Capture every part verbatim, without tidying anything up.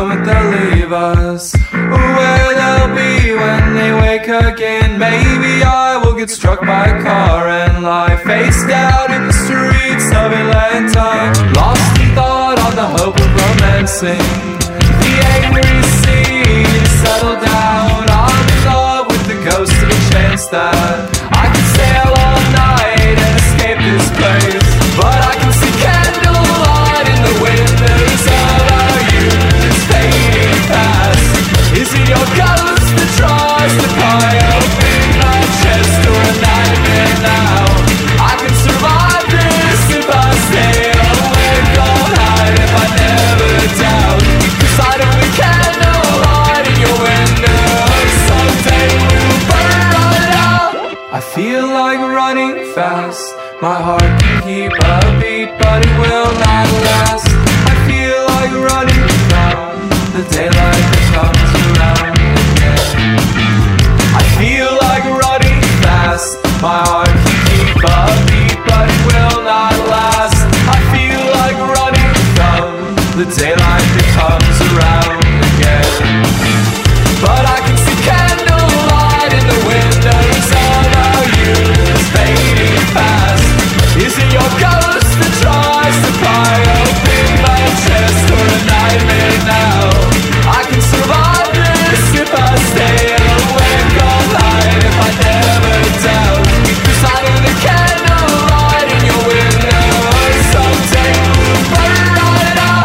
moment they'll leave us, where they'll be when they wake again. Maybe I will get struck by a car and lie face down in the streets of Atlanta, lost in thought on the hope of romancing the angry sea to settle down. I'm in love with the ghost of a chance that I can sail all night and escape this place, but I can see candlelight in the windows of our youth is fading fast. Is it your ghost that tries to pry open my chest, or a nightmare now? I can survive this if I stay awake all night, if I never doubt, 'cause I know the candlelight in your windows someday will burn right out. I feel like running fast, my heart can keep a beat, but it will not last. I feel like running from the daylight that comes around again. I feel like running fast, my heart can keep a beat, but it will not last. I feel like running from the daylight that comes around again, but I can see candlelight in the windows of our youth is fading fast. Is it your ghost that tries to pry open my chest, or a nightmare now? I can survive this if I stay awake all night, if I never doubt, 'cause I know the candlelight in your window someday will burn right out.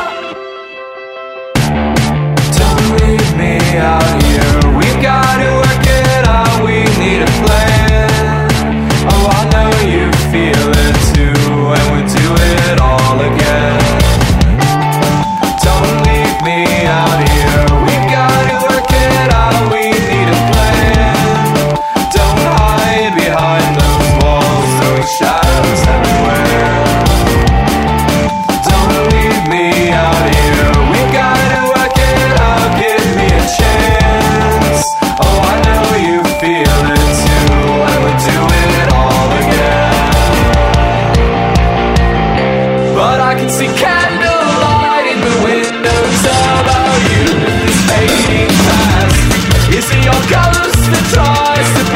Don't leave me out here, we've got to work it out, we need a plan. Oh, I know you feel it too, and we'll do it all again. Don't leave me out here, we've got to work it out, we need a plan. Don't hide behind those walls, those shadows everywhere. Don't leave me out here, we've got to work it out, give me a chance. Oh, I know you feel it too, and we'll do it all again. But I can see candlelight in the windows of our youth is fading fast. Is it your ghost that tries to